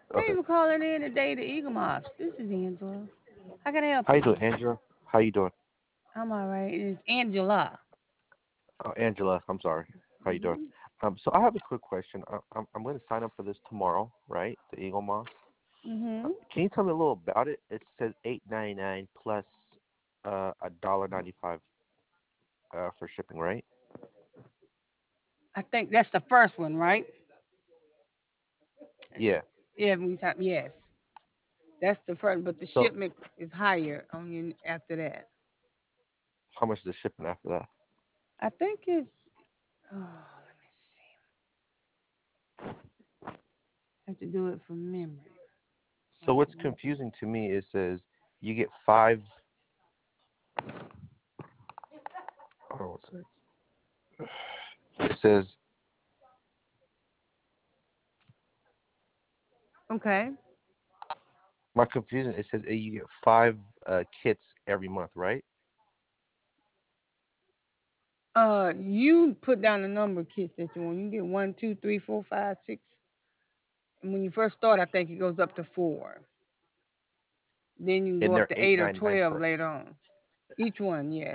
Thank Okay. you for calling in today to Eagle Moss. This is Angela. How can I help How you you? doing, Angela? How you doing? I'm all right. It's Angela. Angela, I'm sorry. How you doing? Mhm. So I have a quick question. I'm going to sign up for this tomorrow, right? The Eagle Moss. Mhm. Can you tell me a little about it? It says $8.99 plus $1.95 for shipping, right? I think that's the first one, right? Yeah. Yeah, yes. That's the first, but the So shipment is higher on you after that. how much is the shipping after that? I think it's. Oh, let me see. I have to do it from memory. So what's confusing to me is says you get five. Oh, what's it? It says Okay. my confusion. It says you get five kits every month, right? You put down the number of kits that you want. You get one, two, three, four, five, six. And when you first start, I think it goes up to four. Then you can And go up they're to eight eight or ninety nine 12 per. later on. Each one, yes.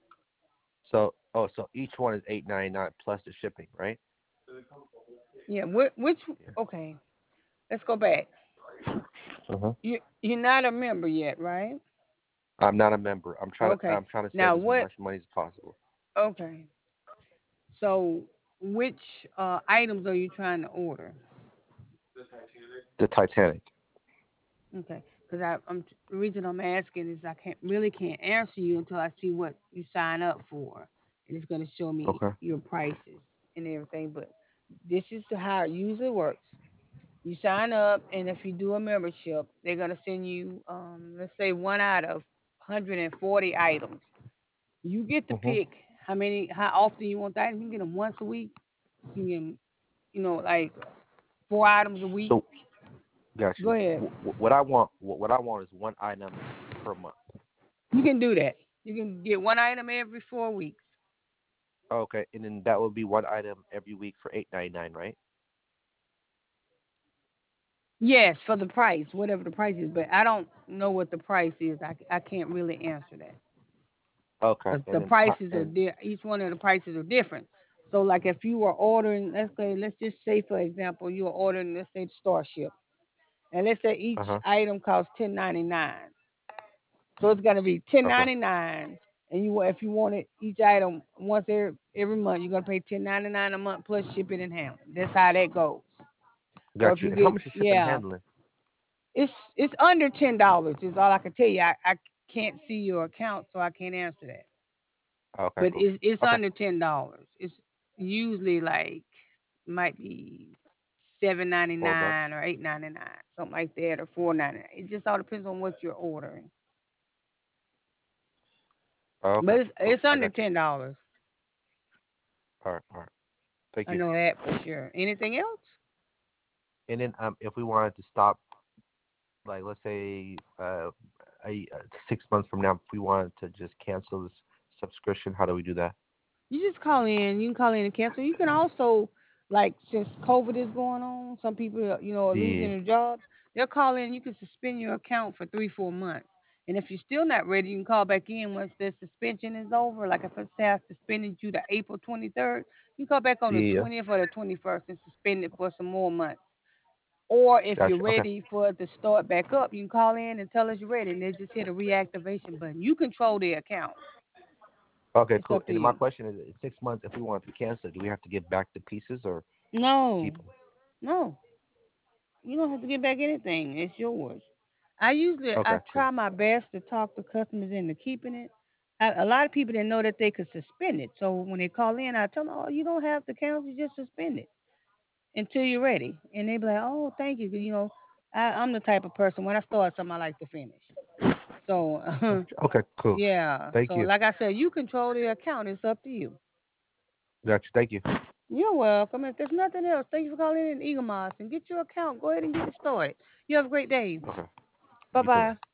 So each one is $8.99 plus the shipping, right? Yeah. Which? Yeah. Okay. Let's go back. Uh-huh. You're not a member yet, right? I'm not a member. Okay. I'm trying to save Now as what? much money as possible. Okay. So which items are you trying to order? The Titanic. Okay. Because the reason I'm asking is I can't answer you until I see what you sign up for, and it's going to show me Okay. your prices and everything. But this is how it usually works. You sign up, and if you do a membership, they're gonna send you, let's say, one out of 140 items. You get to Mhm. pick how often you want the item. You can get them once a week. You can get them, like 4 items a week. So got Go you. ahead. What I want is one item per month. You can do that. You can get one item every 4 weeks. Okay, and then that would be one item every week for $8.99, right? Yes, for the price, whatever the price is. But I don't know what the price is. I can't really answer that. Okay, Because and the then prices are and each one of the prices are different. So like if you were ordering, let's just say for example, you were ordering, let's say, Starship, and let's say each uh huh. item costs 10.99. So it's gonna be ten Okay, ninety nine, and if you want it each item once every month, you're gonna pay 10.99 a month plus shipping and handling. That's how that goes. So got if you. you How get, much is shipping and yeah, handling? it's under $10 is all I can tell you. I can't see your account, so I can't answer that. Okay, But cool. it's Okay, under $10. It's usually like might be 4 bucks. $7.99 or $8.99, something like that, or $4.99. It just all depends on what you're ordering. But Okay, cool. it's I under got you. $10. All right. Thank I you. know that for sure. Anything else? And then if we wanted to stop, like let's say 6 months from now, if we wanted to just cancel this subscription, how do we do that? You just call in. You can call in and cancel. You can also, like, since COVID is going on, some people, are losing Yeah. their jobs. They'll call in. You can suspend your account for 3, 4 months. And if you're still not ready, you can call back in once the suspension is over. Like if I say I suspended you to April 23rd, you call back on the Yeah. 20th or the 21st and suspend it for some more months. Or if you're Gotcha. Okay. ready for it to start back up, you can call in and tell us you're ready, and they just hit a reactivation button. You control the account. Okay, It's cool. up to And then my you. question is, in 6 months, if we wanted to cancel, do we have to get back the pieces or No, keep them? no. You don't have to get back anything. It's yours. I Okay, cool. try my best to talk the customers into keeping it. A lot of people didn't know that they could suspend it. So when they call in, I tell them, "Oh, you don't have to cancel. Just suspend it until you're ready." And they be like, "Oh, thank you." 'Cause, I'm the type of person when I start something, I like to finish. So Okay, cool. yeah. Thank So you. like I said, you control the account. It's up to you. Gotcha. Thank you. You're welcome. If there's nothing else, thank you for calling in Eagle Moss and get your account. Go ahead and get it started. You have a great day. Okay. Bye You too. bye.